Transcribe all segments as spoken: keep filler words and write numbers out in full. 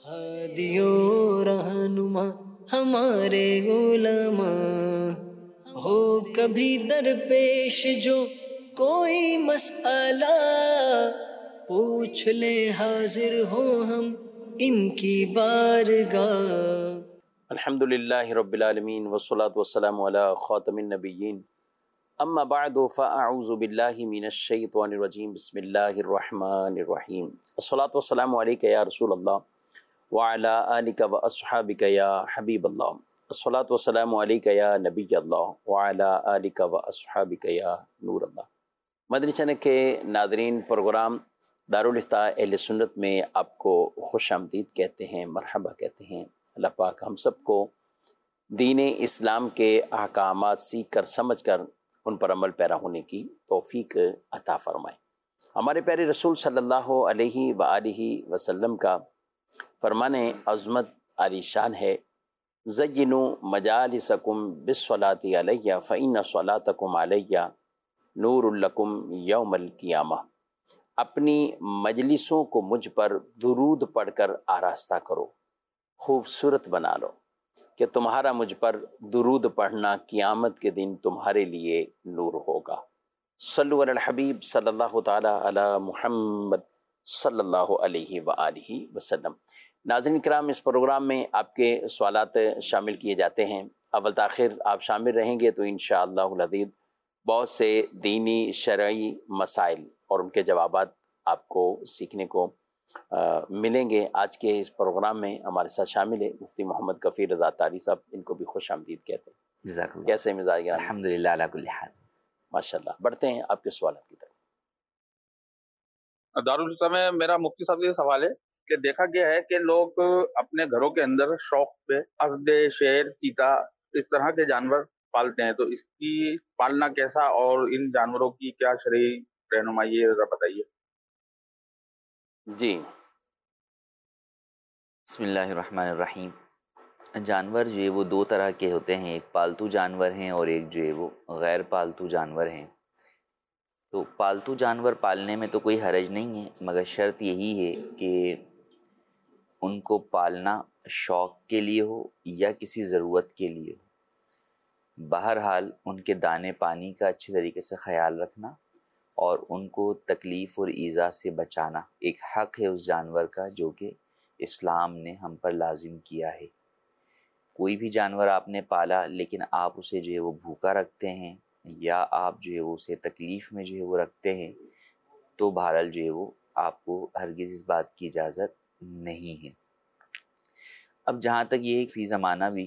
ہادیوں رہنما ہمارے علماء، ہو کبھی درپیش جو کوئی مسئلہ، پوچھ لے حاضر ہو ہم ان کی بارگاہ۔ الحمد للہ رب العالمین والصلاة والسلام علی خاتم النبیین، اما بعد فاعوذ باللہ من الشیطان الرجیم، بسم اللہ الرحمن الرحیم۔ الصلاة والسلام علیک یا رسول اللہ وعلی آلک واصحابک یا حبیب اللہ، الصلاة والسلام علیک یا نبی اللہ وعلی آلک واصحابک یا نور اللہ۔ مدنی چینل کے ناظرین، پروگرام دارالافتاء اہل سنت میں آپ کو خوش آمدید کہتے ہیں، مرحبا کہتے ہیں۔ اللہ پاک ہم سب کو دین اسلام کے احکامات سیکھ کر سمجھ کر ان پر عمل پیرا ہونے کی توفیق عطا فرمائے۔ ہمارے پیارے رسول صلی اللہ علیہ وآلہ وسلم کا فرمان عظمت عالی شان ہے، زینوا مجالسکم بالصلاۃ علیہ فإن صلاتکم علیہ نور لکم یوم القیامہ۔ اپنی مجلسوں کو مجھ پر درود پڑھ کر آراستہ کرو، خوبصورت بنا لو کہ تمہارا مجھ پر درود پڑھنا قیامت کے دن تمہارے لیے نور ہوگا۔ صلو علی الحبیب صلی اللہ تعالی علی محمد صلی اللہ علیہ وآلہ وسلم۔ ناظرین کرام، اس پروگرام میں آپ کے سوالات شامل کیے جاتے ہیں۔ اول تاخیر آپ شامل رہیں گے تو انشاءاللہ العزیز بہت سے دینی شرعی مسائل اور ان کے جوابات آپ کو سیکھنے کو ملیں گے۔ آج کے اس پروگرام میں ہمارے ساتھ شامل ہے مفتی محمد کفیل رضا تاری صاحب، ان کو بھی خوش آمدید کہتے ہیں۔ جزاک اللہ۔ کیسے مزاج؟ الحمدللہ علی کل حال۔ ماشاءاللہ۔ بڑھتے ہیں آپ کے سوالات کی طرف۔ دارالفتاء میں میرا مفتی صاحب سے یہ سوال ہے کہ دیکھا گیا ہے کہ لوگ اپنے گھروں کے اندر شوق پہ اسد، شیر، چیتا اس طرح کے جانور پالتے ہیں، تو اس کی پالنا کیسا اور ان جانوروں کی کیا شرعی رہنمائی ہے، ذرا بتائیے۔ جی بسم اللہ الرحمن الرحیم۔ جانور جو ہے وہ دو طرح کے ہوتے ہیں، ایک پالتو جانور ہیں اور ایک جو ہے وہ غیر پالتو جانور ہیں۔ تو پالتو جانور پالنے میں تو کوئی حرج نہیں ہے، مگر شرط یہی ہے کہ ان کو پالنا شوق کے لیے ہو یا کسی ضرورت کے لیے ہو۔ بہرحال ان کے دانے پانی کا اچھے طریقے سے خیال رکھنا اور ان کو تکلیف اور ایذا سے بچانا ایک حق ہے اس جانور کا جو کہ اسلام نے ہم پر لازم کیا ہے۔ کوئی بھی جانور آپ نے پالا لیکن آپ اسے جو ہے وہ بھوکا رکھتے ہیں یا آپ جو ہے وہ اسے تکلیف میں جو ہے وہ رکھتے ہیں تو بہرحال جو ہے وہ آپ کو ہرگز اس بات کی اجازت نہیں ہے۔ اب جہاں تک یہ ایک فی زمانہ بھی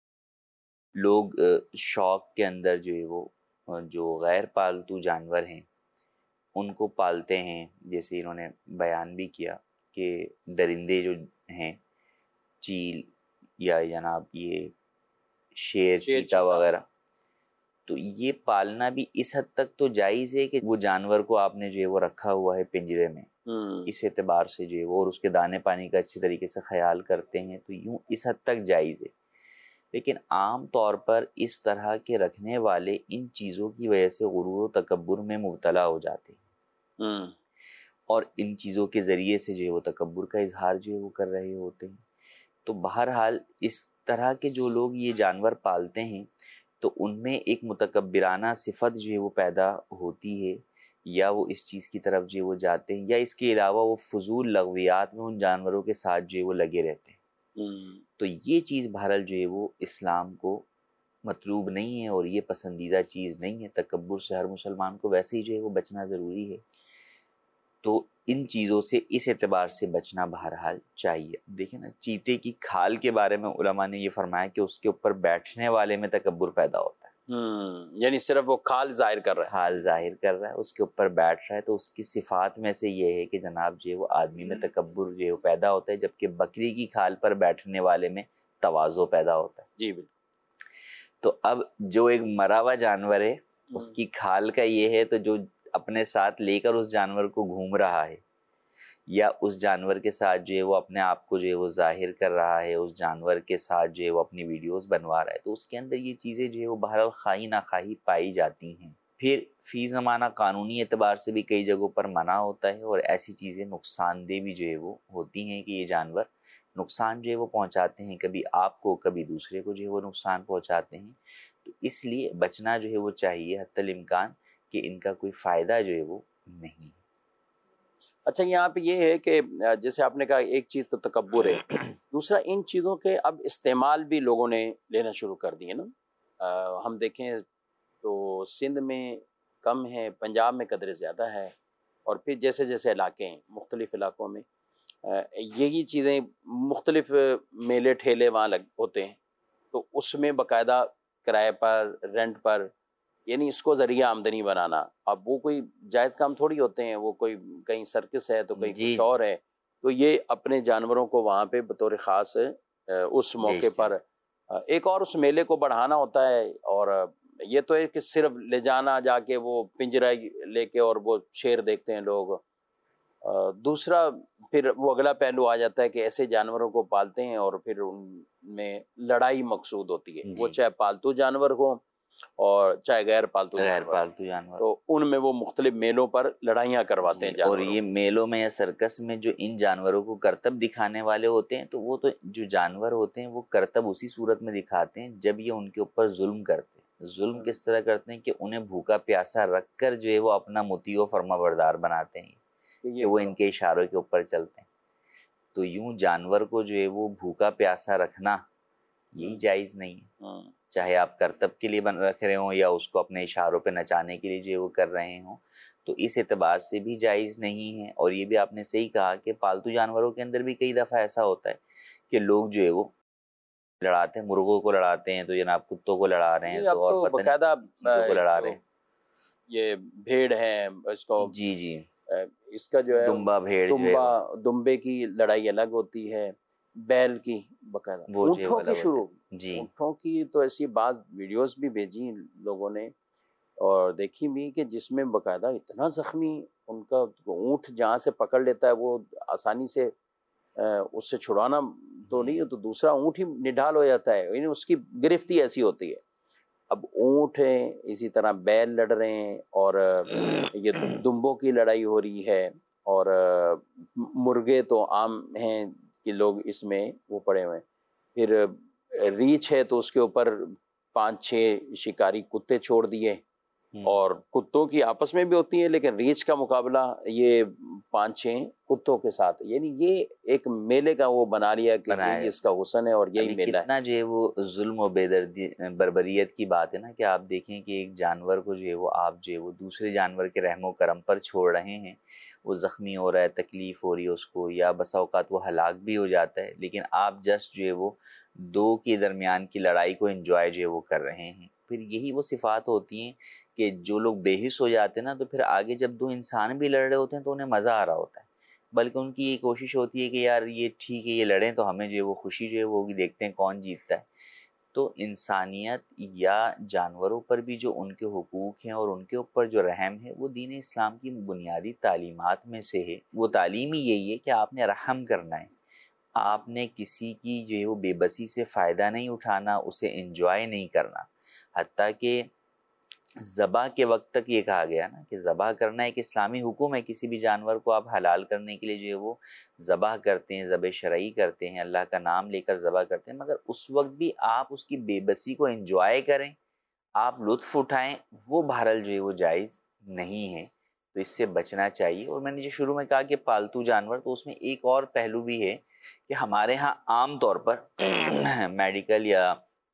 لوگ شوق کے اندر جو ہے وہ جو غیر پالتو جانور ہیں ان کو پالتے ہیں، جیسے انہوں نے بیان بھی کیا کہ درندے جو ہیں چیل یا جناب یہ شیر، چیتا وغیرہ، تو یہ پالنا بھی اس حد تک تو جائز ہے کہ وہ جانور کو آپ نے جو ہے وہ رکھا ہوا ہے پنجرے میں، اس اعتبار سے جو ہے وہ اور اس کے دانے پانی کا اچھے طریقے سے خیال کرتے ہیں تو یوں اس حد تک جائز ہے۔ لیکن عام طور پر اس طرح کے رکھنے والے ان چیزوں کی وجہ سے غرور و تکبر میں مبتلا ہو جاتے ہیں اور ان چیزوں کے ذریعے سے جو ہے وہ تکبر کا اظہار جو ہے وہ کر رہے ہوتے ہیں۔ تو بہرحال اس طرح کے جو لوگ یہ جانور پالتے ہیں تو ان میں ایک متکبرانہ صفت جو ہے وہ پیدا ہوتی ہے، یا وہ اس چیز کی طرف جو ہے وہ جاتے ہیں، یا اس کے علاوہ وہ فضول لغویات میں ان جانوروں کے ساتھ جو ہے وہ لگے رہتے ہیں۔ تو یہ چیز بہرحال جو ہے وہ اسلام کو مطلوب نہیں ہے اور یہ پسندیدہ چیز نہیں ہے۔ تکبر سے ہر مسلمان کو ویسے ہی جو ہے وہ بچنا ضروری ہے، تو ان چیزوں سے اس اعتبار سے بچنا بہرحال چاہیے۔ دیکھیں نا، چیتے کی کھال کے بارے میں علماء نے یہ فرمایا کہ اس کے اوپر بیٹھنے والے میں تکبر پیدا ہوتا ہے، یعنی صرف وہ کھال ظاہر کر رہا ہے، حال ظاہر کر رہا ہے، اس کے اوپر بیٹھ رہا ہے، تو اس کی صفات میں سے یہ ہے کہ جناب جو ہے وہ آدمی میں تکبر جو ہے وہ پیدا ہوتا ہے، جبکہ بکری کی کھال پر بیٹھنے والے میں تواضع پیدا ہوتا ہے۔ جی بالکل۔ تو اب جو ایک مرا ہوا جانور ہے اس کی کھال کا یہ ہے، تو جو اپنے ساتھ لے کر اس جانور کو گھوم رہا ہے یا اس جانور کے ساتھ جو ہے وہ اپنے آپ کو جو ہے وہ ظاہر کر رہا ہے، اس جانور کے ساتھ جو ہے وہ اپنی ویڈیوز بنوا رہا ہے، تو اس کے اندر یہ چیزیں جو ہے وہ بہرحال خواہی ناخواہی پائی جاتی ہیں۔ پھر فی زمانہ قانونی اعتبار سے بھی کئی جگہوں پر منع ہوتا ہے اور ایسی چیزیں نقصان دہ بھی جو ہے وہ ہوتی ہیں کہ یہ جانور نقصان جو ہے وہ پہنچاتے ہیں، کبھی آپ کو کبھی دوسرے کو جو ہے وہ نقصان پہنچاتے ہیں. تو اس لیے بچنا جو ہے وہ چاہیے حتی الامکان کہ ان کا کوئی فائدہ جو ہے وہ نہیں ہے. اچھا یہاں پہ یہ ہے کہ جیسے آپ نے کہا ایک چیز تو تکبر ہے، دوسرا ان چیزوں کے اب استعمال بھی لوگوں نے لینا شروع کر دیے نا. ہم دیکھیں تو سندھ میں کم ہے، پنجاب میں قدر زیادہ ہے، اور پھر جیسے جیسے علاقے ہیں مختلف علاقوں میں یہی چیزیں مختلف میلے ٹھیلے وہاں لگ ہوتے ہیں، تو اس میں باقاعدہ کرائے پر رینٹ پر، یعنی اس کو ذریعہ آمدنی بنانا. اب وہ کوئی جائز کام تھوڑی ہوتے ہیں، وہ کوئی کہیں سرکس ہے تو کہیں جی کچھ اور ہے، تو یہ اپنے جانوروں کو وہاں پہ بطور خاص اس موقع پر ایک اور اس میلے کو بڑھانا ہوتا ہے. اور یہ تو ہے کہ صرف لے جانا جا کے وہ پنجرہ لے کے اور وہ شیر دیکھتے ہیں لوگ. دوسرا پھر وہ اگلا پہلو آ جاتا ہے کہ ایسے جانوروں کو پالتے ہیں اور پھر ان میں لڑائی مقصود ہوتی ہے، وہ چاہے پالتو جانور ہوں اور چاہے غیر پالتو غیر جانور پالتو جانور، تو ان میں وہ مختلف میلوں پر لڑائیاں کرواتے ہیں اور جانوروں. یہ میلوں میں یا سرکس میں جو ان جانوروں کو کرتب دکھانے والے ہوتے ہیں، تو وہ تو جو جانور ہوتے ہیں وہ کرتب اسی صورت میں دکھاتے ہیں جب یہ ان کے اوپر ظلم کرتے ہیں. ظلم کس طرح کرتے ہیں کہ انہیں بھوکا پیاسا رکھ کر جو ہے وہ اپنا مطیع و فرما بردار بناتے ہیں کہ وہ ان کے اشاروں کے اوپر چلتے ہیں. تو یوں جانور کو جو ہے وہ بھوکا پیاسا رکھنا یہی جائز نہیں ہے، چاہے آپ کرتب کے لیے بن رکھ رہے ہوں یا اس کو اپنے اشاروں پہ نچانے کے لیے جو ہے وہ کر رہے ہوں، تو اس اعتبار سے بھی جائز نہیں ہے. اور یہ بھی آپ نے صحیح کہا کہ پالتو جانوروں کے اندر بھی کئی دفعہ ایسا ہوتا ہے کہ لوگ جو ہے وہ لڑاتے ہیں، مرغوں کو لڑاتے ہیں تو جناب کتوں کو لڑا رہے ہیں، تو اور پتہ نہیں چیزوں کو لڑا رہے ہیں. یہ بھیڑ ہے اس کو جی جی اس کا جو ہے دمبا بھیڑ جو ہے دمبا دمبے کی لڑائی الگ ہوتی ہے، بیل کی باقاعدہ، اونٹوں کی شروع جی اونٹوں کی تو ایسی بعض ویڈیوز بھی بھیجی لوگوں نے اور دیکھی بھی کہ جس میں باقاعدہ اتنا زخمی ان کا اونٹ جہاں سے پکڑ لیتا ہے وہ آسانی سے اس سے چھڑانا تو نہیں ہے، تو دوسرا اونٹ ہی نڈھال ہو جاتا ہے، یعنی اس کی گرفتی ایسی ہوتی ہے. اب اونٹ ہیں، اسی طرح بیل لڑ رہے ہیں، اور یہ دمبوں کی لڑائی ہو رہی ہے، اور مرغے تو عام ہیں کہ لوگ اس میں وہ پڑے ہوئے ہیں. پھر ریچھ ہے تو اس کے اوپر پانچ چھ شکاری کتے چھوڑ دیے، اور کتوں کی آپس میں بھی ہوتی ہیں لیکن ریچھ کا مقابلہ یہ پانچ چھ کتوں کے ساتھ، یعنی یہ ایک میلے کا وہ بنا لیا کہ اس کا حسن ہے اور یہی میلہ ہے. کتنا جو ہے وہ ظلم و بیدردی بربریت کی بات ہے نا کہ آپ دیکھیں کہ ایک جانور کو جو ہے وہ آپ جو ہے وہ دوسرے جانور کے رحم و کرم پر چھوڑ رہے ہیں، وہ زخمی ہو رہا ہے، تکلیف ہو رہی ہے اس کو، یا بسا اوقات وہ ہلاک بھی ہو جاتا ہے، لیکن آپ جسٹ جو ہے وہ دو کے درمیان کی لڑائی کو انجوائے جو ہے وہ کر رہے ہیں. پھر یہی وہ صفات ہوتی ہیں کہ جو لوگ بے حس ہو جاتے ہیں نا، تو پھر آگے جب دو انسان بھی لڑ رہے ہوتے ہیں تو انہیں مزہ آ رہا ہوتا ہے، بلکہ ان کی یہ کوشش ہوتی ہے کہ یار یہ ٹھیک ہے یہ لڑیں تو ہمیں جو ہے وہ خوشی جو ہے وہ ہوگی، دیکھتے ہیں کون جیتتا ہے. تو انسانیت یا جانوروں پر بھی جو ان کے حقوق ہیں اور ان کے اوپر جو رحم ہے وہ دین اسلام کی بنیادی تعلیمات میں سے ہے. وہ تعلیم ہی یہی ہے کہ آپ نے رحم کرنا ہے، آپ نے کسی کی جو ہے وہ بے بسی سے فائدہ نہیں اٹھانا، اسے انجوائے نہیں کرنا. حتیٰ کہ ذبح کے وقت تک یہ کہا گیا نا کہ ذبح کرنا ایک اسلامی حکم ہے، کسی بھی جانور کو آپ حلال کرنے کے لیے جو ہے وہ ذبح کرتے ہیں، ذبح شرعی کرتے ہیں، اللہ کا نام لے کر ذبح کرتے ہیں، مگر اس وقت بھی آپ اس کی بے بسی کو انجوائے کریں، آپ لطف اٹھائیں، وہ بہرحال جو ہے وہ جائز نہیں ہے. تو اس سے بچنا چاہیے. اور میں نے جو شروع میں کہا کہ پالتو جانور، تو اس میں ایک اور پہلو بھی ہے کہ ہمارے ہاں عام طور پر میڈیکل یا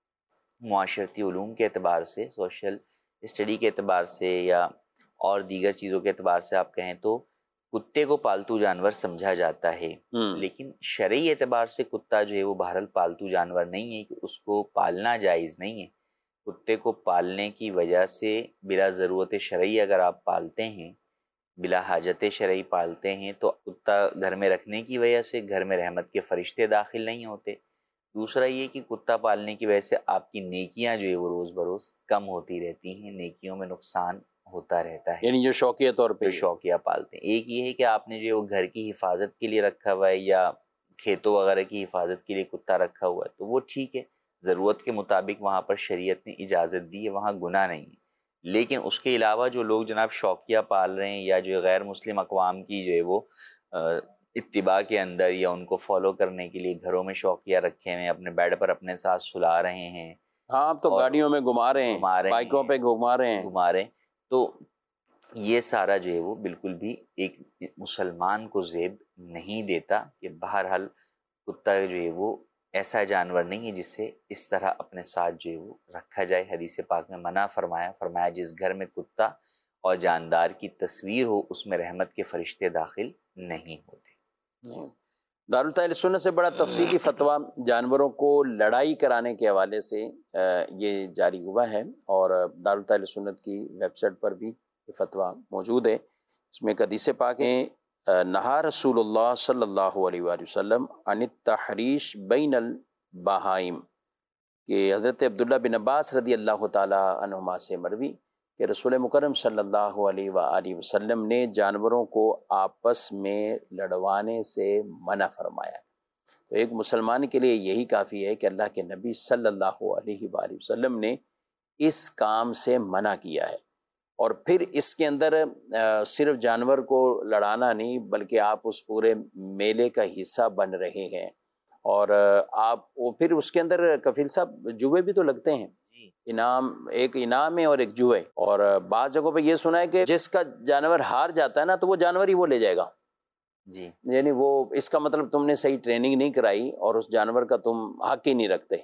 معاشرتی علوم کے اعتبار سے، سوشل اسٹڈی کے اعتبار سے، یا اور دیگر چیزوں کے اعتبار سے آپ کہیں تو کتے کو پالتو جانور سمجھا جاتا ہے، لیکن شرعی اعتبار سے کتا جو ہے وہ بہرحال پالتو جانور نہیں ہے، کہ اس کو پالنا جائز نہیں ہے. کتے کو پالنے کی وجہ سے بلا ضرورت شرعی اگر آپ پالتے ہیں، بلا حاجت شرعی پالتے ہیں، تو کتا گھر میں رکھنے کی وجہ سے گھر میں رحمت کے فرشتے داخل نہیں ہوتے. دوسرا یہ کہ کتا پالنے کی وجہ سے آپ کی نیکیاں جو ہے وہ روز بروز کم ہوتی رہتی ہیں، نیکیوں میں نقصان ہوتا رہتا ہے. یعنی جو شوقیہ طور پہ شوقیہ پالتے ہیں. ایک یہ ہے کہ آپ نے جو ہے وہ گھر کی حفاظت کے لیے رکھا ہوا ہے یا کھیتوں وغیرہ کی حفاظت کے لیے کتا رکھا ہوا ہے، تو وہ ٹھیک ہے، ضرورت کے مطابق وہاں پر شریعت نے اجازت دی ہے، وہاں گناہ نہیں ہے. لیکن اس کے علاوہ جو لوگ جناب شوقیہ پال رہے ہیں، یا جو غیر مسلم اقوام کی جو ہے وہ اتباع کے اندر یا ان کو فالو کرنے کے لیے گھروں میں شوقیہ رکھے ہوئے، اپنے بیڈ پر اپنے ساتھ سلا رہے ہیں. ہاں اب تو گاڑیوں میں گھما رہے ہیں، بائکوں پہ گھما رہے ہیں گھما رہے ہیں تو یہ سارا جو ہے وہ بالکل بھی ایک مسلمان کو زیب نہیں دیتا کہ بہرحال کتا جو ہے وہ ایسا جانور نہیں ہے جس سے اس طرح اپنے ساتھ جو ہے وہ رکھا جائے. حدیث پاک میں منع فرمایا فرمایا جس گھر میں کتا اور جاندار کی تصویر ہو اس میں رحمت کے فرشتے داخل نہیں ہوتے. دارالتحفیظ اہل سنت سے بڑا تفصیلی فتویٰ جانوروں کو لڑائی کرانے کے حوالے سے یہ جاری ہوا ہے، اور دارالتحفیظ اہل سنت کی ویب سائٹ پر بھی یہ فتویٰ موجود ہے. اس میں ایک حدیث پاک ہے، نہا رسول اللہ صلی اللہ علیہ وآلہ وسلم عن التحریش بین البہائم، کہ حضرت عبداللہ بن عباس رضی اللہ تعالی عنہما سے مروی کہ رسول مکرم صلی اللہ علیہ وآلہ وسلم نے جانوروں کو آپس میں لڑوانے سے منع فرمایا. تو ایک مسلمان کے لیے یہی کافی ہے کہ اللہ کے نبی صلی اللہ علیہ وآلہ وسلم نے اس کام سے منع کیا ہے، اور پھر اس کے اندر صرف جانور کو لڑانا نہیں بلکہ آپ اس پورے میلے کا حصہ بن رہے ہیں، اور آپ وہ پھر اس کے اندر کفیل صاحب جوئے بھی تو لگتے ہیں، انعام ایک انعام ہے اور ایک جوئے. اور بعض جگہوں پہ یہ سنا ہے کہ جس کا جانور ہار جاتا ہے نا تو وہ جانور ہی وہ لے جائے گا. جی یعنی وہ اس کا مطلب تم نے صحیح ٹریننگ نہیں کرائی اور اس جانور کا تم حق ہی نہیں رکھتے.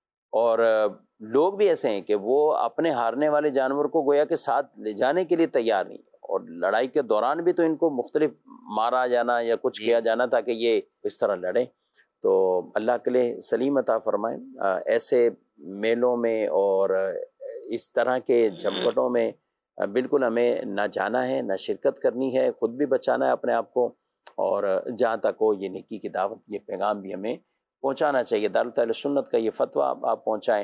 اور لوگ بھی ایسے ہیں کہ وہ اپنے ہارنے والے جانور کو گویا کہ ساتھ لے جانے کے لیے تیار نہیں، اور لڑائی کے دوران بھی تو ان کو مختلف مارا جانا یا کچھ کیا جانا تاکہ یہ اس طرح لڑیں. تو اللہ کے لیے سلیم عطا فرمائیں. ایسے میلوں میں اور اس طرح کے جھمپٹوں میں بالکل ہمیں نہ جانا ہے، نہ شرکت کرنی ہے، خود بھی بچانا ہے اپنے آپ کو، اور جہاں تک ہو یہ نیکی کی دعوت، یہ پیغام بھی ہمیں پہنچانا چاہیے. دارالتحفیظ سنت کا یہ فتویٰ آپ پہنچائیں.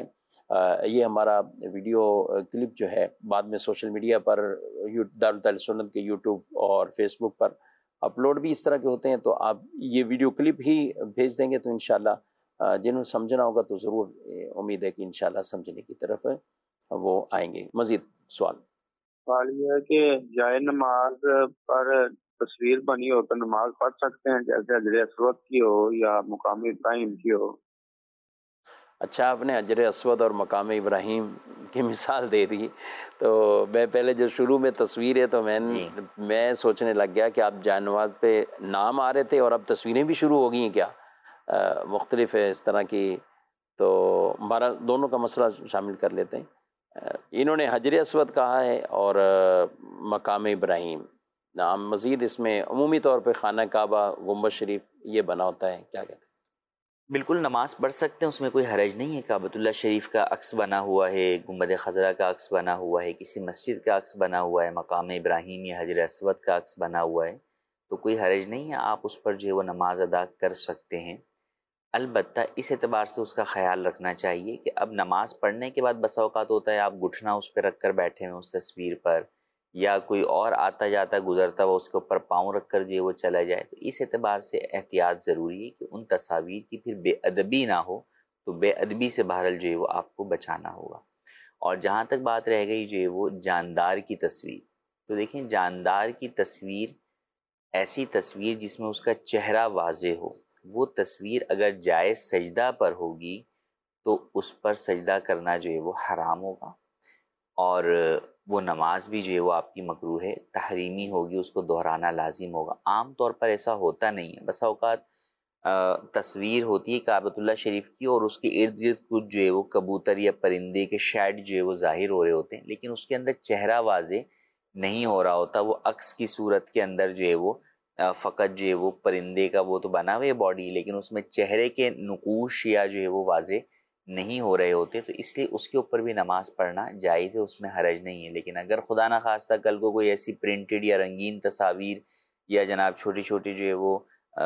یہ ہمارا ویڈیو کلپ جو ہے بعد میں سوشل میڈیا پر دارالتحفیظ سنت کے یوٹیوب اور فیس بک پر اپلوڈ بھی اس طرح کے ہوتے ہیں، تو آپ یہ ویڈیو کلپ ہی بھیج دیں گے تو انشاءاللہ جنہوں نے سمجھنا ہوگا تو ضرور امید ہے کہ انشاءاللہ سمجھنے کی طرف وہ آئیں گے. مزید سوال سوال یہ ہے کہ جائے نماز پر تصویر بنی ہو تو نماز پڑھ سکتے ہیں، جیسے حجر اسود کی ہو یا مقام ابراہیم کی ہو؟ اچھا، آپ نے حجر اسود اور مقام ابراہیم کی مثال دے دی، تو میں پہلے جو شروع میں تصویر ہے تو میں جی. میں سوچنے لگ گیا کہ آپ جائے نماز پہ نام آ رہے تھے اور اب تصویریں بھی شروع ہو گئی ہیں کیا؟ مختلف ہے اس طرح کی. تو ہمارا دونوں کا مسئلہ شامل کر لیتے ہیں. انہوں نے حجر اسود کہا ہے اور مقام ابراہیم. نام مزید اس میں عمومی طور پہ خانہ کعبہ، گنبد شریف یہ بنا ہوتا ہے، کیا کہتے ہیں؟ بالکل نماز پڑھ سکتے ہیں، اس میں کوئی حرج نہیں ہے. کعبۃ اللہ شریف کا عکس بنا ہوا ہے، گنبد خضرا کا عکس بنا ہوا ہے، کسی مسجد کا عکس بنا ہوا ہے، مقام ابراہیم یا حجر اسود کا عکس بنا ہوا ہے، تو کوئی حرج نہیں ہے، آپ اس پر جو ہے وہ نماز ادا کر سکتے ہیں. البتہ اس اعتبار سے اس کا خیال رکھنا چاہیے کہ اب نماز پڑھنے کے بعد بسا اوقات ہوتا ہے آپ گھٹنا اس پہ رکھ کر بیٹھے ہیں اس تصویر پر، یا کوئی اور آتا جاتا گزرتا ہوا اس کے اوپر پاؤں رکھ کر جو ہے وہ چلا جائے. تو اس اعتبار سے احتیاط ضروری ہے کہ ان تصاویر کی پھر بے ادبی نہ ہو، تو بے ادبی سے بہرحال جو ہے وہ آپ کو بچانا ہوگا. اور جہاں تک بات رہ گئی جو ہے وہ جاندار کی تصویر، تو دیکھیں جاندار کی تصویر ایسی تصویر جس میں اس کا چہرہ واضح ہو، وہ تصویر اگر جائز سجدہ پر ہوگی تو اس پر سجدہ کرنا جو ہے وہ حرام ہوگا، اور وہ نماز بھی جو ہے وہ آپ کی مکروہ ہے، تحریمی ہوگی، اس کو دہرانا لازم ہوگا. عام طور پر ایسا ہوتا نہیں ہے، بسا اوقات تصویر ہوتی ہے کعبۃ اللہ شریف کی اور اس کے ارد گرد کچھ جو ہے وہ کبوتر یا پرندے کے شیڈ جو ہے وہ ظاہر ہو رہے ہوتے ہیں، لیکن اس کے اندر چہرہ واضح نہیں ہو رہا ہوتا. وہ عکس کی صورت کے اندر جو ہے وہ فقط جو ہے وہ پرندے کا وہ تو بنا ہوئے باڈی، لیکن اس میں چہرے کے نقوش یا جو ہے وہ واضح نہیں ہو رہے ہوتے، تو اس لیے اس کے اوپر بھی نماز پڑھنا جائز ہے، اس میں حرج نہیں ہے. لیکن اگر خدا نہ خواستہ کل کو کوئی ایسی پرنٹڈ یا رنگین تصاویر یا جناب چھوٹی چھوٹی جو ہے وہ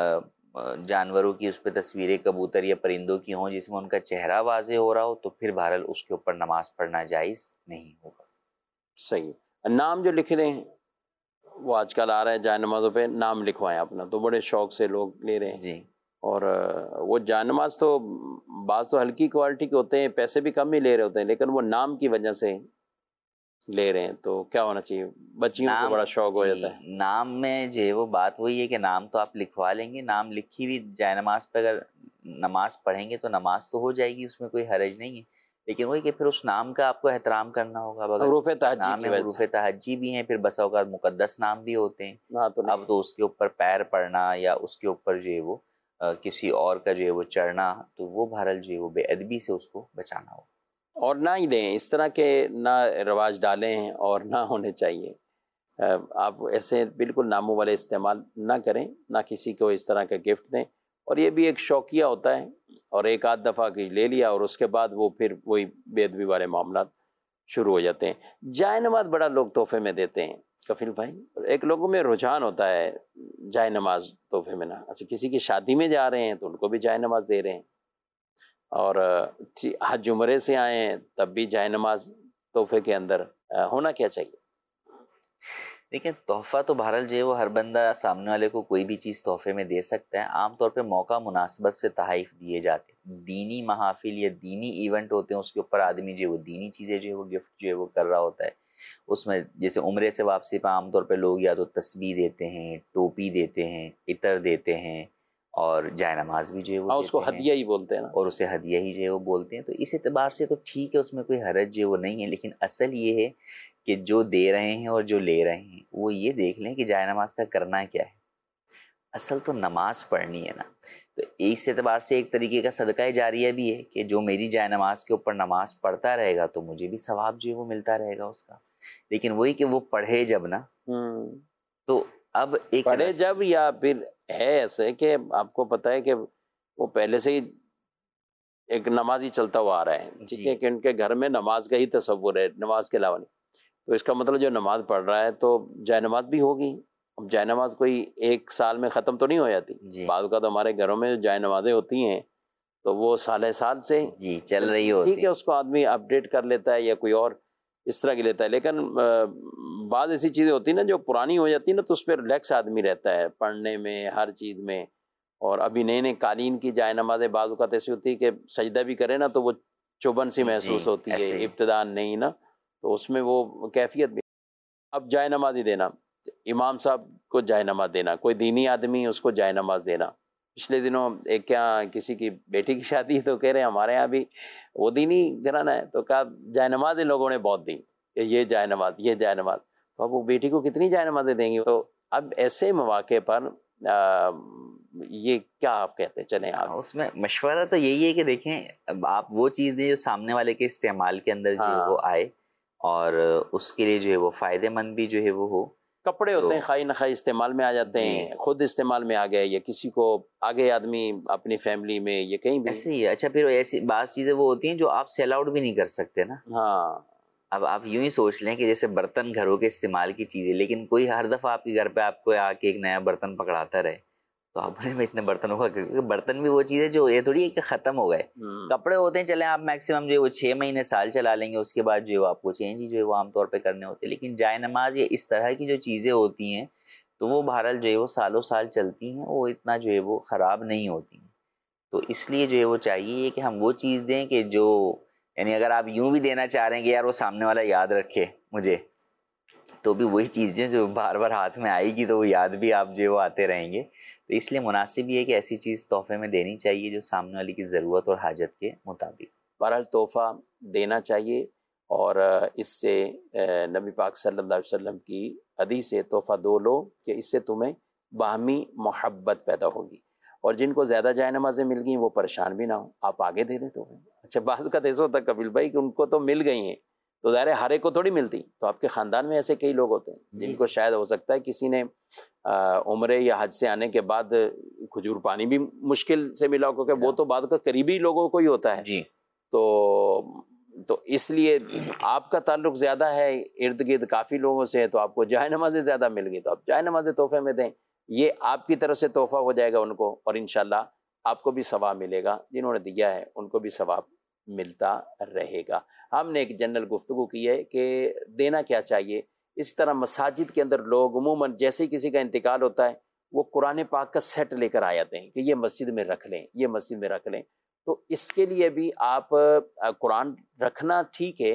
جانوروں کی اس پہ تصویریں کبوتر یا پرندوں کی ہوں جس میں ان کا چہرہ واضح ہو رہا ہو، تو پھر بہرحال اس کے اوپر نماز پڑھنا جائز نہیں ہوگا. صحیح. نام جو لکھ رہے ہیں وہ آج کل آ رہا ہے جائے نمازوں پہ نام لکھوائیں اپنا، تو بڑے شوق سے لوگ لے رہے ہیں. جی. اور وہ جائے نماز تو بعض تو ہلکی کوالٹی کے ہوتے ہیں، پیسے بھی کم ہی لے رہے ہوتے ہیں، لیکن وہ نام کی وجہ سے لے رہے ہیں تو کیا ہونا چاہیے؟ بچیوں کو بڑا شوق ہو جاتا ہے نام میں جو ہے وہ بات وہی ہے کہ نام تو آپ لکھوا لیں گے، نام لکھی ہوئی جائے نماز پہ اگر نماز پڑھیں گے تو نماز تو ہو جائے گی، اس میں کوئی حرج نہیں ہے، لیکن وہی کہ پھر اس نام کا آپ کو احترام کرنا ہوگا۔ حروف تہجی نام کی ہے وجہ حروف سے تہجی بھی ہیں، پھر بسا اوقات مقدس نام بھی ہوتے ہیں، ہاں تو اب تو اس کے اوپر پیر پڑنا یا اس کے اوپر جو ہے وہ کسی اور کا جو ہے وہ چڑھنا، تو وہ بہرحال جو ہے وہ بے ادبی سے اس کو بچانا ہوگا۔ اور نہ ہی دیں، اس طرح کے نہ رواج ڈالیں اور نہ ہونے چاہیے۔ آپ ایسے بالکل ناموں والے استعمال نہ کریں، نہ کسی کو اس طرح کا گفٹ دیں، اور یہ بھی ایک شوقیہ ہوتا ہے، اور ایک آدھ دفعہ کی لے لیا اور اس کے بعد وہ پھر وہی بے ادبی والے معاملات شروع ہو جاتے ہیں۔ جائے نماز بڑا لوگ تحفے میں دیتے ہیں کفیل بھائی، ایک لوگوں میں رجحان ہوتا ہے جائے نماز تحفے میں، نا اچھا کسی کی شادی میں جا رہے ہیں تو ان کو بھی جائے نماز دے رہے ہیں، اور حج عمرے سے آئے ہیں تب بھی جائے نماز تحفے کے اندر ہونا کیا چاہیے؟ دیکھیں تحفہ تو بہرحال جو ہے وہ ہر بندہ سامنے والے کو کوئی بھی چیز تحفے میں دے سکتا ہے، عام طور پہ موقع مناسبت سے تحائف دیے جاتے ہیں، دینی محافل یا دینی ایونٹ ہوتے ہیں اس کے اوپر آدمی جو ہے وہ دینی چیزیں جو ہے وہ گفٹ جو ہے وہ کر رہا ہوتا ہے، اس میں جیسے عمرے سے واپسی پہ عام طور پہ لوگ یا تو تسبیح دیتے ہیں، ٹوپی دیتے ہیں، عطر دیتے ہیں، اور جائے نماز بھی جو ہے وہ اس کو ہدیہ ہی بولتے ہیں نا، اور اسے ہدیہ ہی جو ہے وہ بولتے ہیں، تو اس اعتبار سے تو ٹھیک ہے، اس میں کوئی حرج جو ہے وہ نہیں ہے، لیکن اصل یہ ہے کہ جو دے رہے ہیں اور جو لے رہے ہیں وہ یہ دیکھ لیں کہ جائے نماز کا کرنا کیا ہے، اصل تو نماز پڑھنی ہے نا، تو اس اعتبار سے ایک طریقے کا صدقہ جاریہ بھی ہے کہ جو میری جائے نماز کے اوپر نماز پڑھتا رہے گا تو مجھے بھی ثواب جو ہے وہ ملتا رہے گا اس کا، لیکن وہی کہ وہ پڑھے جب نا، تو اب ایک پڑھے جب، یا پھر ہے ایسے کہ آپ کو پتہ ہے کہ وہ پہلے سے ہی ایک نمازی چلتا ہوا آ رہا ہے، ٹھیک ہے، کہ ان کے گھر میں نماز کا ہی تصور ہے، نماز کے علاوہ نہیں، تو اس کا مطلب جو نماز پڑھ رہا ہے تو جائے نماز بھی ہوگی۔ اب جائے نماز کوئی ایک سال میں ختم تو نہیں ہو جاتی، جی بعض کا تو ہمارے گھروں میں جائے نمازیں ہوتی ہیں تو وہ سال سال سے جی چل رہی ہوتی، ٹھیک ہے، اس کو آدمی اپڈیٹ کر لیتا ہے یا کوئی اور اس طرح کی لیتا ہے، لیکن بعض ایسی چیزیں ہوتی ہیں نا جو پرانی ہو جاتی ہیں نا تو اس پہ ریلیکس آدمی رہتا ہے پڑھنے میں، ہر چیز میں، اور ابھی نئے نئے قالین کی جائے نمازیں بعض اوقات ایسی ہوتی ہے کہ سجدہ بھی کرے نا تو وہ چبھن سی محسوس ہوتی ہے، ابتداء نہیں نا، تو اس میں وہ کیفیت بھی۔ اب جائے نماز ہی دینا، امام صاحب کو جائے نماز دینا، کوئی دینی آدمی اس کو جائے نماز دینا، پچھلے دنوں ایک کیا کسی کی بیٹی کی شادی تو کہہ رہے ہیں ہمارے یہاں بھی وہ دینی گھرانہ ہے، تو کہا جائے نماز ان لوگوں نے بہت دی کہ یہ جائے نماز یہ جائے نماز، تو اب وہ بیٹی کو کتنی جائے نمازیں دیں گی؟ تو اب ایسے مواقع پر آ, یہ کیا آپ کہتے ہیں؟ چلیں آپ اس میں مشورہ تو یہی ہے کہ دیکھیں اب آپ وہ چیز دیں جو سامنے والے کے استعمال کے اندر جو ہے وہ آئے اور اس کے لیے جو ہے وہ فائدہ مند بھی جو ہے وہ ہو۔ کپڑے ہوتے ہیں خواہ نخواہ استعمال میں آ جاتے ہیں، خود استعمال میں آ گئے یا کسی کو آگے آدمی اپنی فیملی میں یا کہیں بھی ایسے ہی ہے۔ اچھا پھر ایسی بعض چیزیں وہ ہوتی ہیں جو آپ سیل آؤٹ بھی نہیں کر سکتے نا، ہاں، اب آپ یوں ہی سوچ لیں کہ جیسے برتن گھروں کے استعمال کی چیزیں، لیکن کوئی ہر دفعہ آپ کے گھر پہ آپ کو آ کے ایک نیا برتن پکڑاتا رہے تو آپ بولے میں اتنے برتنوں کا، کیونکہ برتن بھی وہ چیز ہے جو یہ تھوڑی ہے کہ ختم ہو گئے، کپڑے ہوتے ہیں چلیں آپ میکسیمم جو ہے وہ چھ مہینے سال چلا لیں گے، اس کے بعد جو ہے وہ آپ کو چینج ہی جو ہے وہ عام طور پہ کرنے ہوتے ہیں، لیکن جائے نماز یا اس طرح کی جو چیزیں ہوتی ہیں تو وہ بہرحال جو ہے وہ سالوں سال چلتی ہیں، وہ اتنا جو ہے وہ خراب نہیں ہوتی ہیں، تو اس لیے جو ہے وہ چاہیے کہ ہم وہ چیز دیں کہ جو یعنی اگر آپ یوں بھی دینا چاہ رہے ہیں کہ یار وہ سامنے والا یاد رکھے مجھے، تو بھی وہی چیزیں جو بار بار ہاتھ میں آئے گی تو وہ یاد بھی آپ جو وہ آتے رہیں گے، تو اس لیے مناسب یہ ہے کہ ایسی چیز تحفے میں دینی چاہیے جو سامنے والی کی ضرورت اور حاجت کے مطابق۔ بہرحال تحفہ دینا چاہیے، اور اس سے نبی پاک صلی اللہ علیہ وسلم کی حدیث ہے تحفہ دو لو کہ اس سے تمہیں باہمی محبت پیدا ہوگی، اور جن کو زیادہ جائے نمازیں مل گئیں وہ پریشان بھی نہ ہوں، آپ آگے دے دیں تو۔ اچھا بعض کا ایسا ہوتا ہے کفیل بھائی کہ ان کو تو مل گئی ہیں تو ظاہر ہے ہر ایک کو تھوڑی ملتی، تو آپ کے خاندان میں ایسے کئی لوگ ہوتے ہیں جن کو شاید ہو سکتا ہے کسی نے عمرے یا حج سے آنے کے بعد کھجور پانی بھی مشکل سے ملا، کیونکہ وہ تو بعد کا قریبی لوگوں کو ہی ہوتا ہے، جی تو تو اس لیے آپ کا تعلق زیادہ ہے ارد گرد کافی لوگوں سے، تو آپ کو جائے نمازیں زیادہ مل گئی تو آپ جائے نمازیں تحفے میں دیں، یہ آپ کی طرف سے تحفہ ہو جائے گا ان کو، اور انشاءاللہ آپ کو بھی ثواب ملے گا، جنہوں نے دیا ہے ان کو بھی ثواب ملتا رہے گا۔ ہم نے ایک جنرل گفتگو کی ہے کہ دینا کیا چاہیے، اس طرح مساجد کے اندر لوگ عموماً جیسے ہی کسی کا انتقال ہوتا ہے وہ قرآن پاک کا سیٹ لے کر آ جاتے ہیں کہ یہ مسجد میں رکھ لیں، یہ مسجد میں رکھ لیں، تو اس کے لیے بھی آپ قرآن رکھنا ٹھیک ہے،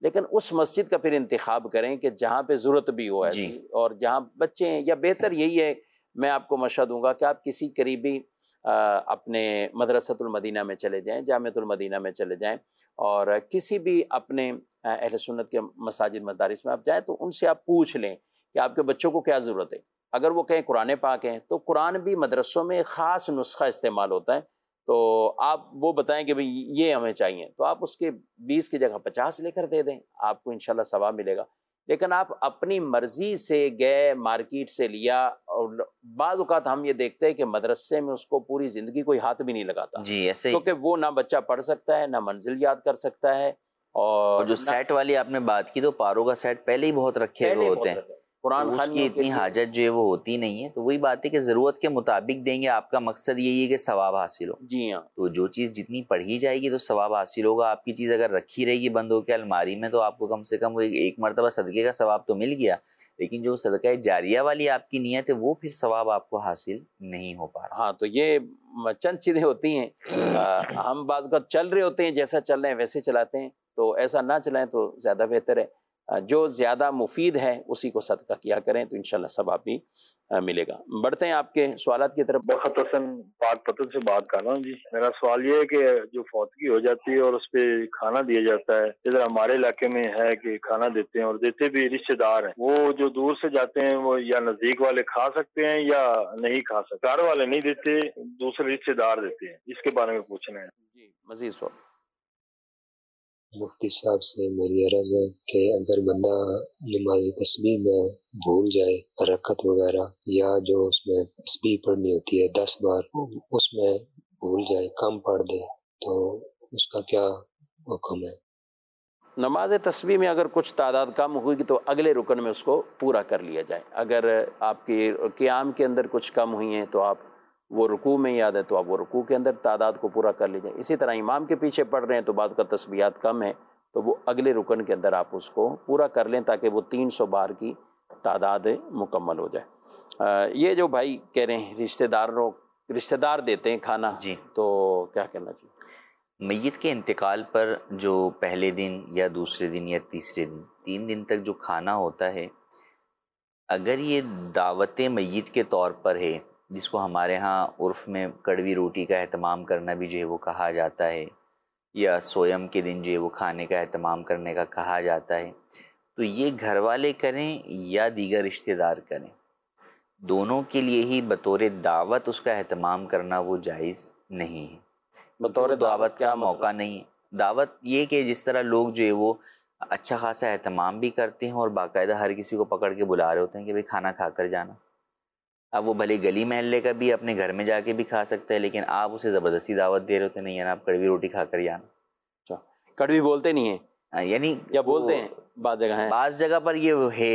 لیکن اس مسجد کا پھر انتخاب کریں کہ جہاں پہ ضرورت بھی ہو ایسی جی. اور جہاں بچے ہیں، یا بہتر یہی ہے میں آپ کو مشورہ دوں گا کہ آپ کسی قریبی اپنے مدرسۃ المدینہ میں چلے جائیں، جامعۃ المدینہ میں چلے جائیں، اور کسی بھی اپنے اہل سنت کے مساجد مدارس میں آپ جائیں تو ان سے آپ پوچھ لیں کہ آپ کے بچوں کو کیا ضرورت ہے. اگر وہ کہیں قرآن پاک ہیں تو قرآن بھی مدرسوں میں خاص نسخہ استعمال ہوتا ہے، تو آپ وہ بتائیں کہ بھئی یہ ہمیں چاہیے، تو آپ اس کے بیس کی جگہ پچاس لے کر دے دیں، آپ کو انشاءاللہ ثواب ملے گا. لیکن آپ اپنی مرضی سے گئے، مارکیٹ سے لیا، اور بعض اوقات ہم یہ دیکھتے ہیں کہ مدرسے میں اس کو پوری زندگی کوئی ہاتھ بھی نہیں لگاتا، جی ایسے ہی. کیونکہ وہ نہ بچہ پڑھ سکتا ہے، نہ منزل یاد کر سکتا ہے، اور اور جو سیٹ والی آپ نے بات کی تو پاروں کا سیٹ پہلے ہی بہت رکھے ہوئے ہوتے ہیں، قرآن تو اس کی خوانیوں کے اتنی لیے. حاجت جو ہے وہ ہوتی نہیں ہے. تو وہی بات ہے کہ ضرورت کے مطابق دیں گے، آپ کا مقصد یہی ہے کہ ثواب حاصل ہو. جی ہاں، تو جو چیز جتنی پڑھی جائے گی تو ثواب حاصل ہوگا. آپ کی چیز اگر رکھی رہے گی بند ہو کے الماری میں تو آپ کو کم سے کم وہ ایک مرتبہ صدقے کا ثواب تو مل گیا، لیکن جو صدقہ جاریہ والی آپ کی نیت ہے وہ پھر ثواب آپ کو حاصل نہیں ہو پا رہا. ہاں تو یہ چند چیزیں ہوتی ہیں، ہم بعض کا چل رہے ہوتے ہیں، جیسا چل رہے ہیں ویسے چلاتے ہیں، تو ایسا نہ چلائیں تو زیادہ بہتر ہے. جو زیادہ مفید ہے اسی کو صدقہ کیا کریں تو انشاءاللہ ثواب بھی ملے گا. بڑھتے ہیں آپ کے سوالات کی طرف. بخت حسن پاک پتن سے بات کر رہا ہوں جی. میرا سوال یہ ہے کہ جو فوتگی ہو جاتی ہے اور اس پہ کھانا دیا جاتا ہے، ادھر ہمارے علاقے میں ہے کہ کھانا دیتے ہیں اور دیتے بھی رشتے دار ہیں، وہ جو دور سے جاتے ہیں وہ یا نزدیک والے کھا سکتے ہیں یا نہیں کھا سکتے؟ گھر والے نہیں دیتے، دوسرے رشتے دار دیتے ہیں، اس کے بارے میں پوچھنا ہے. جی مزید سوال. مفتی صاحب سے میری عرض ہے کہ اگر بندہ نماز تسبیح میں بھول جائے رکعت وغیرہ، یا جو اس میں تسبیح پڑھنی ہوتی ہے دس بار اس میں بھول جائے، کم پڑھ دے، تو اس کا کیا حکم ہے؟ نماز تسبیح میں اگر کچھ تعداد کم ہوگی تو اگلے رکن میں اس کو پورا کر لیا جائے. اگر آپ کی قیام کے اندر کچھ کم ہوئی ہیں تو آپ وہ رکوع میں یاد ہے تو آپ وہ رکوع کے اندر تعداد کو پورا کر لیجیے. اسی طرح امام کے پیچھے پڑھ رہے ہیں تو بعد کا تسبیحات کم ہے تو وہ اگلے رکن کے اندر آپ اس کو پورا کر لیں تاکہ وہ تین سو بار کی تعداد مکمل ہو جائے. یہ جو بھائی کہہ رہے ہیں رشتہ داروں رشتہ دار دیتے ہیں کھانا، جی تو کیا کہنا چاہیے؟ میت کے انتقال پر جو پہلے دن یا دوسرے دن یا تیسرے دن تین دن تک جو کھانا ہوتا ہے، اگر یہ دعوت میت کے طور پر ہے، جس کو ہمارے ہاں عرف میں کڑوی روٹی کا اہتمام کرنا بھی جو ہے وہ کہا جاتا ہے، یا سویم کے دن جو ہے وہ کھانے کا اہتمام کرنے کا کہا جاتا ہے، تو یہ گھر والے کریں یا دیگر رشتہ دار کریں، دونوں کے لیے ہی بطور دعوت اس کا اہتمام کرنا وہ جائز نہیں ہے. بطور دعوت کا کیا موقع مطلب؟ نہیں ہے. دعوت یہ کہ جس طرح لوگ جو ہے وہ اچھا خاصا اہتمام بھی کرتے ہیں اور باقاعدہ ہر کسی کو پکڑ کے بلا رہے ہوتے ہیں کہ بھئی کھانا کھا کر جانا. اب وہ بھلے گلی محلے کا بھی اپنے گھر میں جا کے بھی کھا سکتا ہے، لیکن آپ اسے زبردستی دعوت دے رہے ہوتے ہیں، نہیں آپ کڑوی روٹی کھا کر جانا. اچھا، کڑوی بولتے نہیں ہیں یعنی یا بولتے ہیں بعض جگہ ہیں؟ بعض جگہ پر یہ ہے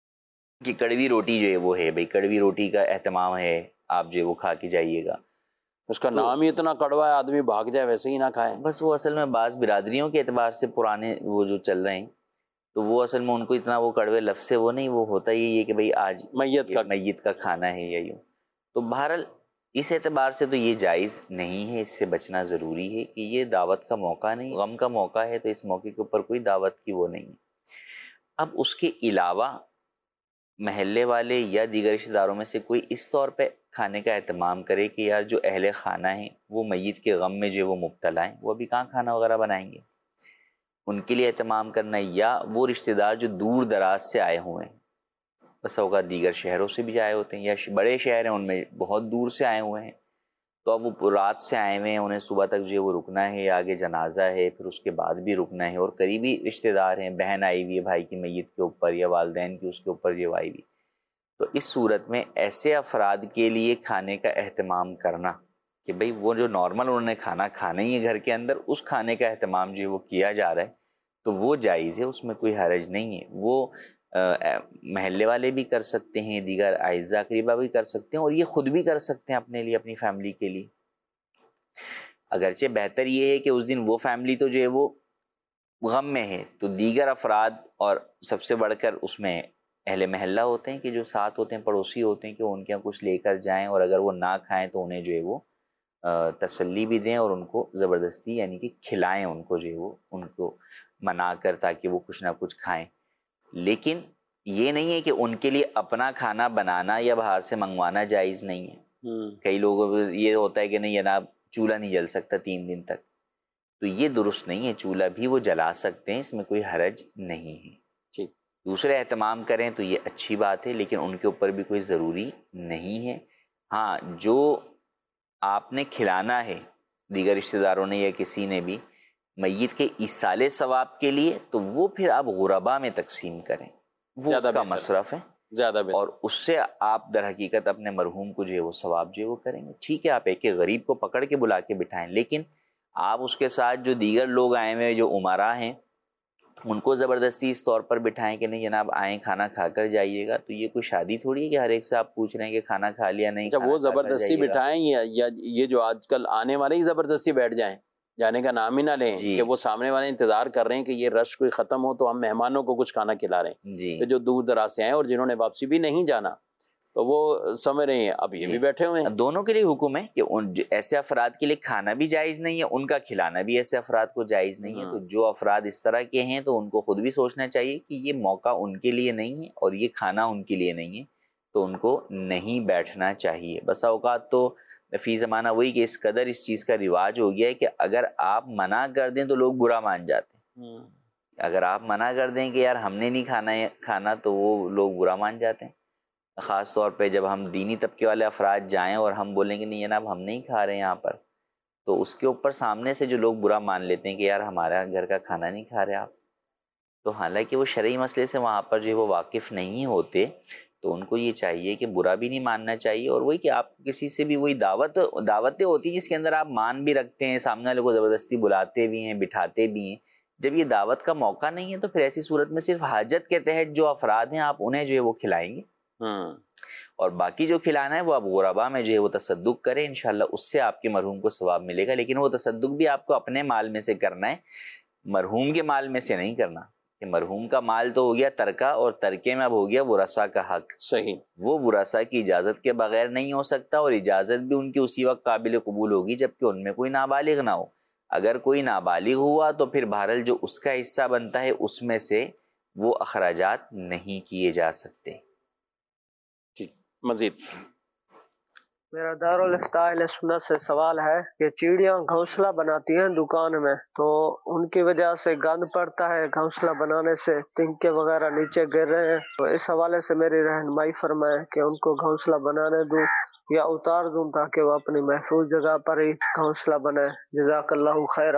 کہ کڑوی روٹی جو ہے وہ ہے، بھئی کڑوی روٹی کا اہتمام ہے، آپ جو ہے وہ کھا کے جائیے گا. اس کا نام ہی اتنا کڑوا ہے آدمی بھاگ جائے ویسے ہی نہ کھائے. بس وہ اصل میں بعض برادریوں کے اعتبار سے پرانے وہ جو چل رہے ہیں تو وہ اصل میں ان کو اتنا وہ کڑوے لفظ سے وہ نہیں، وہ ہوتا ہی ہے کہ بھئی آج میت کا میت کا کھانا ہے یا یوں. تو بہرحال اس اعتبار سے تو یہ جائز نہیں ہے، اس سے بچنا ضروری ہے کہ یہ دعوت کا موقع نہیں، غم کا موقع ہے، تو اس موقع کے اوپر کوئی دعوت کی وہ نہیں ہے. اب اس کے علاوہ محلے والے یا دیگر رشتہ داروں میں سے کوئی اس طور پہ کھانے کا اہتمام کرے کہ یار جو اہل خانہ ہیں وہ میت کے غم میں جو وہ مبتلا ہیں، وہ ابھی کہاں کھانا وغیرہ بنائیں گے، ان کے لیے اہتمام کرنا، یا وہ رشتہ دار جو دور دراز سے آئے ہوئے ہیں، بس اوقات دیگر شہروں سے بھی آئے ہوتے ہیں یا بڑے شہر ہیں ان میں بہت دور سے آئے ہوئے ہیں، تو اب وہ رات سے آئے ہوئے ہیں، انہیں صبح تک جو ہے وہ رکنا ہے، آگے جنازہ ہے، پھر اس کے بعد بھی رکنا ہے، اور قریبی رشتہ دار ہیں، بہن آئی ہوئی ہے بھائی کی میت کے اوپر یا والدین کی اس کے اوپر جو آئی ہوئی. تو اس صورت میں ایسے افراد کے لیے کھانے کا اہتمام کرنا کہ بھئی وہ جو نارمل انہوں نے کھانا کھانا ہی ہے گھر کے اندر، اس کھانے کا اہتمام جو ہے وہ کیا جا رہا ہے تو وہ جائز ہے، اس میں کوئی حرج نہیں ہے. وہ محلے والے بھی کر سکتے ہیں، دیگر اعزاء قریبہ بھی کر سکتے ہیں، اور یہ خود بھی کر سکتے ہیں اپنے لیے، اپنی فیملی کے لیے. اگرچہ بہتر یہ ہے کہ اس دن وہ فیملی تو جو ہے وہ غم میں ہے، تو دیگر افراد اور سب سے بڑھ کر اس میں اہل محلہ ہوتے ہیں کہ جو ساتھ ہوتے ہیں، پڑوسی ہوتے ہیں، کہ ان کے یہاں کچھ لے کر جائیں، اور اگر وہ نہ کھائیں تو انہیں جو ہے وہ تسلی بھی دیں اور ان کو زبردستی یعنی کہ کھلائیں ان کو جو ہے وہ ان کو منا کر تاکہ وہ کچھ نہ کچھ کھائیں. لیکن یہ نہیں ہے کہ ان کے لیے اپنا کھانا بنانا یا باہر سے منگوانا جائز نہیں ہے. کئی لوگوں کو یہ ہوتا ہے کہ نہیں جناب چولہا نہیں جل سکتا تین دن تک، تو یہ درست نہیں ہے. چولہا بھی وہ جلا سکتے ہیں، اس میں کوئی حرج نہیں ہے. ٹھیک، دوسرے اہتمام کریں تو یہ اچھی بات ہے، لیکن ان کے اوپر بھی کوئی ضروری نہیں ہے. ہاں، جو آپ نے کھلانا ہے دیگر رشتہ داروں نے یا کسی نے بھی میت کے ایصال ثواب کے لیے، تو وہ پھر آپ غربا میں تقسیم کریں، وہ اس کا مصرف ہے زیادہ بہتر، اور اس سے آپ در حقیقت اپنے مرحوم کو جو ہے وہ ثواب جو ہے وہ کریں گے. ٹھیک ہے، آپ ایک ایک غریب کو پکڑ کے بلا کے بٹھائیں، لیکن آپ اس کے ساتھ جو دیگر لوگ آئے ہوئے جو امراء ہیں ان کو زبردستی اس طور پر بٹھائیں کہ نہیں جناب آئیں کھانا کھا کر جائیے گا. تو یہ کوئی شادی تھوڑی ہے کہ ہر ایک سے آپ پوچھ رہے ہیں کہ کھانا کھا لیا نہیں. جب وہ زبردستی بٹھائیں یا یہ جو آج کل آنے والے ہی زبردستی بیٹھ جائیں، جانے کا نام ہی نہ لیں جی. کہ وہ سامنے والے انتظار کر رہے ہیں کہ یہ رش کوئی ختم ہو تو ہم مہمانوں کو کچھ کھانا کھلا رہے ہیں جی. کہ جو دور دراز سے آئے اور جنہوں نے واپسی بھی نہیں جانا تو وہ سمجھ رہے ہیں اب یہ بھی بیٹھے ہوئے ہیں. دونوں کے لیے حکم ہے کہ ان ایسے افراد کے لیے کھانا بھی جائز نہیں ہے، ان کا کھلانا بھی ایسے افراد کو جائز نہیں ہے. تو جو افراد اس طرح کے ہیں تو ان کو خود بھی سوچنا چاہیے کہ یہ موقع ان کے لیے نہیں ہے اور یہ کھانا ان کے لیے نہیں ہے، تو ان کو نہیں بیٹھنا چاہیے. بسا اوقات تو فی زمانہ وہی کہ اس قدر اس چیز کا رواج ہو گیا ہے کہ اگر آپ منع کر دیں تو لوگ برا مان جاتے ہیں. اگر آپ منع کر دیں کہ یار ہم نے نہیں کھانا ہے کھانا تو وہ لوگ برا مان جاتے ہیں. خاص طور پہ جب ہم دینی طبقے والے افراد جائیں اور ہم بولیں کہ نہیں جناب ہم نہیں کھا رہے یہاں پر، تو اس کے اوپر سامنے سے جو لوگ برا مان لیتے ہیں کہ یار ہمارا گھر کا کھانا نہیں کھا رہے آپ، تو حالانکہ وہ شرعی مسئلے سے وہاں پر جو وہ واقف نہیں ہوتے، تو ان کو یہ چاہیے کہ برا بھی نہیں ماننا چاہیے. اور وہی کہ آپ کسی سے بھی وہی دعوت دعوتیں ہوتی ہیں جس کے اندر آپ مان بھی رکھتے ہیں، سامنے والے کو زبردستی بلاتے بھی ہیں بٹھاتے بھی ہیں. جب یہ دعوت کا موقع نہیں ہے تو پھر ایسی صورت میں صرف حاجت کے تحت جو افراد ہیں آپ انہیں جو ہے وہ کھلائیں گے، اور باقی جو کھلانا ہے وہ آپ غربا میں جو ہے وہ تصدق کریں، انشاءاللہ اس سے آپ کے مرحوم کو ثواب ملے گا. لیکن وہ تصدق بھی آپ کو اپنے مال میں سے کرنا ہے، مرحوم کے مال میں سے نہیں کرنا. کہ مرحوم کا مال تو ہو گیا ترکہ، اور ترکے میں اب ہو گیا ورثہ کا حق. صحیح، وہ ورثہ کی اجازت کے بغیر نہیں ہو سکتا، اور اجازت بھی ان کی اسی وقت قابل قبول ہوگی جبکہ ان میں کوئی نابالغ نہ ہو. اگر کوئی نابالغ ہوا تو پھر بہرحال جو اس کا حصہ بنتا ہے اس میں سے وہ اخراجات نہیں کیے جا سکتے. مزید میرا دارالفتاء اہل سنت سے سوال ہے کہ چڑیاں گھونسلہ بناتی ہیں دکان میں، تو ان کی وجہ سے گند پڑتا ہے، گھونسلہ بنانے سے تنکے وغیرہ نیچے گر رہے ہیں، تو اس حوالے سے میری رہنمائی فرمائیں کہ ان کو گھونسلہ بنانے دوں یا اتار دوں تاکہ وہ اپنی محفوظ جگہ پر ہی گھونسلہ بنائے. جزاک اللہ خیرہ.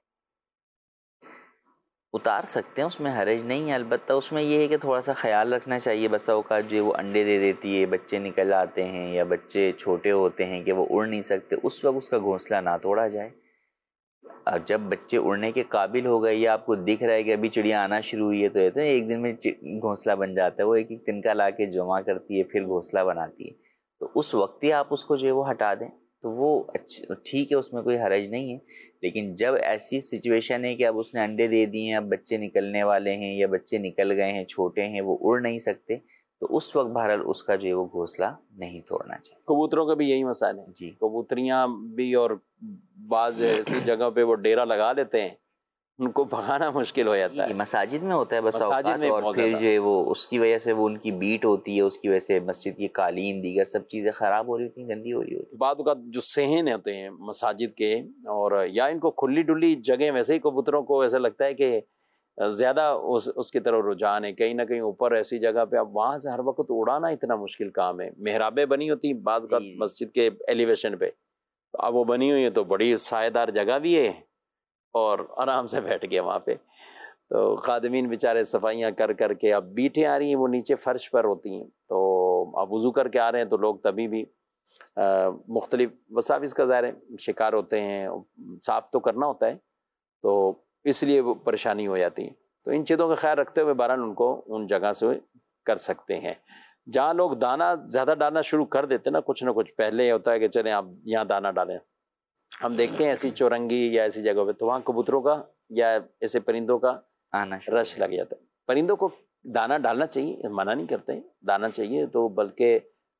اتار سکتے ہیں، اس میں حرج نہیں ہے. البتہ اس میں یہ ہے کہ تھوڑا سا خیال رکھنا چاہیے. بسا اوقات جو وہ انڈے دے دیتی ہے، بچے نکل آتے ہیں یا بچے چھوٹے ہوتے ہیں کہ وہ اڑ نہیں سکتے، اس وقت اس کا گھونسلہ نہ توڑا جائے. اب جب بچے اڑنے کے قابل ہو گئے یا آپ کو دکھ رہا ہے کہ ابھی چڑیا آنا شروع ہوئی ہے، تو یہ تو ایک دن میں گھونسلہ بن جاتا ہے. وہ ایک ایک تنکا لا کے جمع کرتی ہے پھر گھونسلہ بناتی ہے، تو اس وقت ہی آپ اس کو جو ہے وہ ہٹا دیں تو وہ اچھا ٹھیک ہے، اس میں کوئی حرج نہیں ہے. لیکن جب ایسی سچویشن ہے کہ اب اس نے انڈے دے دیے ہیں، اب بچے نکلنے والے ہیں یا بچے نکل گئے ہیں، چھوٹے ہیں، وہ اڑ نہیں سکتے، تو اس وقت بہرحال اس کا جو ہے وہ گھونسلہ نہیں توڑنا چاہیے. کبوتروں کا بھی یہی مسئلہ ہے جی. کبوتریاں بھی اور بعض ایسی جگہ پہ وہ ڈیرا لگا لیتے ہیں، ان کو بھگانا مشکل ہو جاتا ہے. مساجد میں ہوتا ہے بس اوقات، میں اور پھر جو ہے وہ اس کی وجہ سے وہ ان کی بیٹ ہوتی ہے، اس کی وجہ سے مسجد کی قالین دیگر سب چیزیں خراب ہو رہی ہوتی ہیں، گندی ہو رہی ہوتی ہیں. بعض اوقات جو صحن ہوتے ہیں مساجد کے، اور یا ان کو کھلی ڈلی جگہ، ویسے ہی کبوتروں کو ایسا لگتا ہے کہ زیادہ اس اس کی طرف رجحان ہے، کہیں نہ کہیں اوپر ایسی جگہ پہ. اب وہاں سے ہر وقت اڑانا اتنا مشکل کام ہے. محرابیں بنی ہوتی ہیں بعض اوقات مسجد کے ایلیویشن پہ، اب وہ بنی ہوئی ہے تو بڑی سائے دار جگہ بھی ہے اور آرام سے بیٹھ گیا وہاں پہ. تو خادمین بیچارے صفائیاں کر کر کے، اب بیٹھیں آ رہی ہیں وہ نیچے فرش پر ہوتی ہیں، تو اب وضو کر کے آ رہے ہیں تو لوگ تبھی بھی مختلف وساوس کا ظاہر شکار ہوتے ہیں، صاف تو کرنا ہوتا ہے، تو اس لیے وہ پریشانی ہو جاتی ہے. تو ان چیزوں کا خیال رکھتے ہوئے بہرحال ان کو ان جگہ سے کر سکتے ہیں. جہاں لوگ دانہ زیادہ ڈالنا شروع کر دیتے ہیں نا، کچھ نہ کچھ پہلے ہوتا ہے کہ چلیں آپ یہاں دانہ ڈالیں، ہم دیکھتے ہیں ایسی چورنگی یا ایسی جگہ پہ تو وہاں کبوتروں کا یا ایسے پرندوں کا آنا رش لگ جاتا ہے. پرندوں کو دانہ ڈالنا چاہیے، منع نہیں کرتے، دانہ چاہیے تو، بلکہ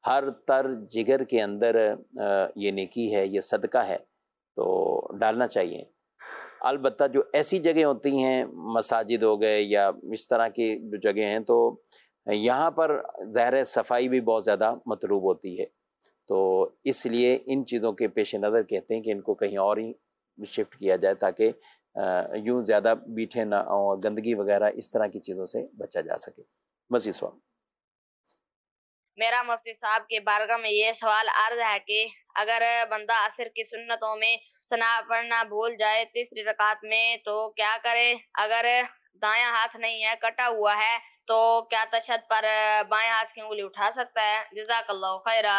ہر تر جگر کے اندر یہ نیکی ہے، یہ صدقہ ہے، تو ڈالنا چاہیے۔ البتہ جو ایسی جگہ ہوتی ہیں، مساجد ہو گئے یا اس طرح کی جو جگہ ہیں، تو یہاں پر ظاہر صفائی بھی بہت زیادہ مطلوب ہوتی ہے، تو اس لیے ان چیزوں کے پیش نظر کہتے ہیں کہ ان کو کہیں اور ہی شفٹ کیا جائے تاکہ یوں زیادہ بیٹھے نہ اور گندگی وغیرہ اس طرح کی چیزوں سے بچا جا سکے۔ مزید سوال۔ میرا مفتی صاحب کے بارگاہ میں یہ سوال عرض ہے کہ اگر بندہ عصر کی سنتوں میں ثنا پڑھنا بھول جائے تیسری رکعت میں تو کیا کرے؟ اگر دایاں ہاتھ نہیں ہے، کٹا ہوا ہے، تو کیا تشہد پر بائیں ہاتھ کی انگلی اٹھا سکتا ہے؟ جزاک اللہ خیرہ۔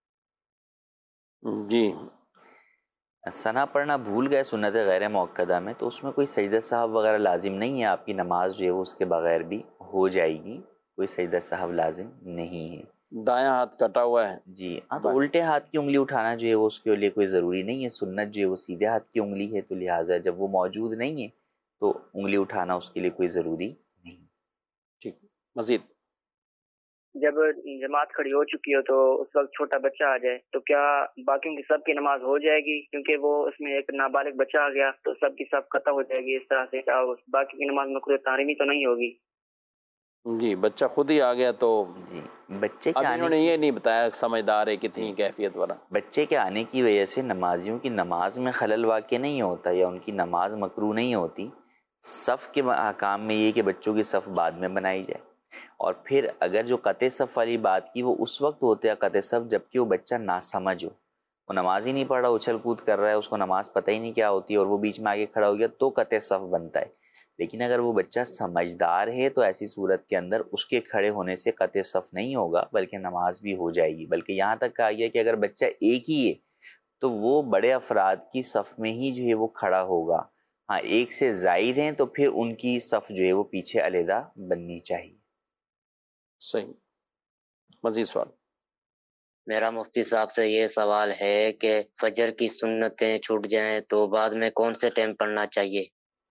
جی، ثنا پڑھنا بھول گئے سنت غیر موقدہ میں تو اس میں کوئی سجدہ سہو وغیرہ لازم نہیں ہے، آپ کی نماز جو ہے وہ اس کے بغیر بھی ہو جائے گی، کوئی سجدہ سہو لازم نہیں ہے۔ دایاں ہاتھ کٹا ہوا ہے، جی ہاں، تو الٹے ہاتھ کی انگلی اٹھانا جو ہے وہ اس کے لیے کوئی ضروری نہیں ہے، سنت جو ہے وہ سیدھے ہاتھ کی انگلی ہے، تو لہٰذا جب وہ موجود نہیں ہے تو انگلی اٹھانا اس کے لیے کوئی ضروری نہیں۔ ٹھیک، مزید۔ جب جماعت کھڑی ہو چکی ہو تو اس وقت چھوٹا بچہ آ جائے تو کیا باقیوں کی سب کی نماز ہو جائے گی؟ کیونکہ وہ اس میں ایک نابالغ بچہ آ گیا تو سب کی سب قطع ہو جائے گی، اس طرح سے کیا باقی کی نماز مکروہ تحریمی تو نہیں ہوگی؟ جی، بچہ خود ہی آ گیا تو جی، بچے کے اب آنے انہوں نے یہ نہیں بتایا سمجھدار ہے کتنی جی کیفیت والا۔ بچے کے آنے کی وجہ سے نمازیوں کی نماز میں خلل واقع نہیں ہوتا یا ان کی نماز مکروہ نہیں ہوتی۔ صف کے احکام میں یہ کہ بچوں کی صف بعد میں بنائی جائے، اور پھر اگر جو قطع صف والی بات کی وہ اس وقت ہوتے ہیں قطع صف جبکہ وہ بچہ ناسمجھ ہو، وہ نماز ہی نہیں پڑھ رہا، اچھل کود کر رہا ہے، اس کو نماز پتہ ہی نہیں کیا ہوتی اور وہ بیچ میں آگے کھڑا ہو گیا تو قطع صف بنتا ہے۔ لیکن اگر وہ بچہ سمجھدار ہے تو ایسی صورت کے اندر اس کے کھڑے ہونے سے قطع صف نہیں ہوگا بلکہ نماز بھی ہو جائے گی۔ بلکہ یہاں تک کہا گیا کہ اگر بچہ ایک ہی ہے تو وہ بڑے افراد کی صف میں ہی جو ہے وہ کھڑا ہوگا، ہاں ایک سے زائد ہیں تو پھر ان کی صف جو ہے وہ پیچھے علیحدہ بننی چاہیے۔ صحیح، مزید سوال۔ میرا مفتی صاحب سے یہ سوال ہے کہ فجر کی سنتیں چھوٹ جائیں تو بعد میں کون سے ٹائم پڑھنا چاہیے؟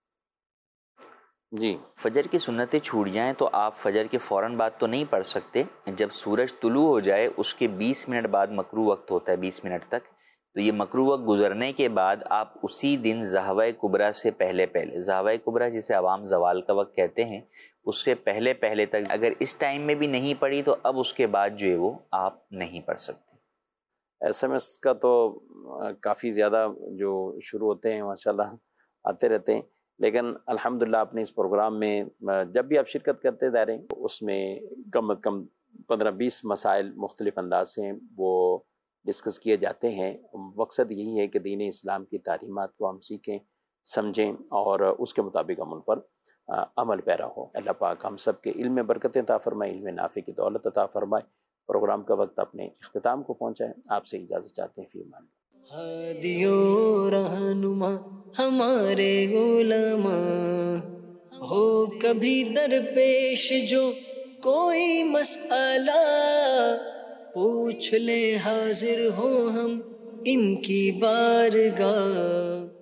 جی، فجر کی سنتیں چھوٹ جائیں تو آپ فجر کے فوراً بعد تو نہیں پڑھ سکتے، جب سورج طلوع ہو جائے اس کے بیس منٹ بعد مکروہ وقت ہوتا ہے، بیس منٹ تک، تو یہ مکروہ وقت گزرنے کے بعد آپ اسی دن ضحوہ کبریٰ سے پہلے پہلے، ضحوہ کبریٰ جسے عوام زوال کا وقت کہتے ہیں، اس سے پہلے پہلے تک اگر اس ٹائم میں بھی نہیں پڑھی تو اب اس کے بعد جو ہے وہ آپ نہیں پڑھ سکتے۔ ایس ایم ایس کا تو کافی زیادہ جو شروع ہوتے ہیں ماشاءاللہ آتے رہتے ہیں، لیکن الحمدللہ اپنے اس پروگرام میں جب بھی آپ شرکت کرتے دائرے اس میں کم از کم پندرہ بیس مسائل مختلف انداز سے وہ ڈسکس کیے جاتے ہیں۔ مقصد یہی ہے کہ دین اسلام کی تعلیمات کو ہم سیکھیں، سمجھیں اور اس کے مطابق ہم ان پر عمل پیرا ہو۔ اللہ پاک ہم سب کے علم میں برکت عطا فرمائے، علم نافع کی دولت عطا فرمائے۔ پروگرام کا وقت اپنے اختتام کو پہنچا ہے، آپ سے اجازت چاہتے ہیں، فی امان اللہ۔ ہادیو رہنما ہمارے علماء، ہو کبھی درپیش جو کوئی مسئلہ، پوچھ لیں حاضر ہو ہم ان کی بارگاہ،